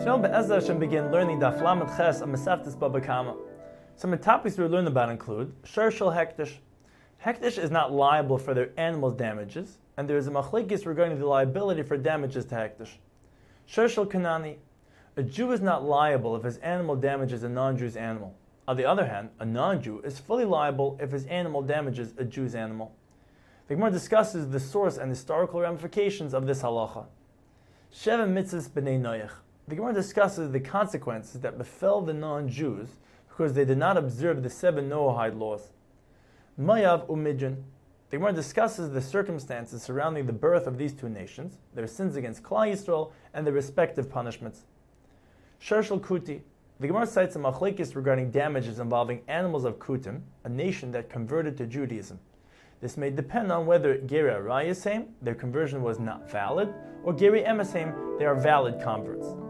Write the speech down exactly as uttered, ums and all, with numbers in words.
So now Be'ezah Hashem begin learning Daf Lamed Ches of Masechtas Baba Kama. Some of the topics we learn about include Shershel Hektish. Hektish is not liable for their animals' damages, and there is a machlekes regarding the liability for damages to Hektish. Shershel Kanani. A Jew is not liable if his animal damages a non-Jew's animal. On the other hand, a non-Jew is fully liable if his animal damages a Jew's animal. The Gemara discusses the source and historical ramifications of this halacha. Sheva mitzvahs b'nei Noach. The Gemara discusses the consequences that befell the non-Jews because they did not observe the seven Noahide laws. Mayav u'midjan. The Gemara discusses the circumstances surrounding the birth of these two nations, their sins against Klal Yisrael, and their respective punishments. Shershel Kuti. The Gemara cites a machlekes regarding damages involving animals of Kutim, a nation that converted to Judaism. This may depend on whether Geri Arayisim, their conversion was not valid, or Geri Emesim, they are valid converts.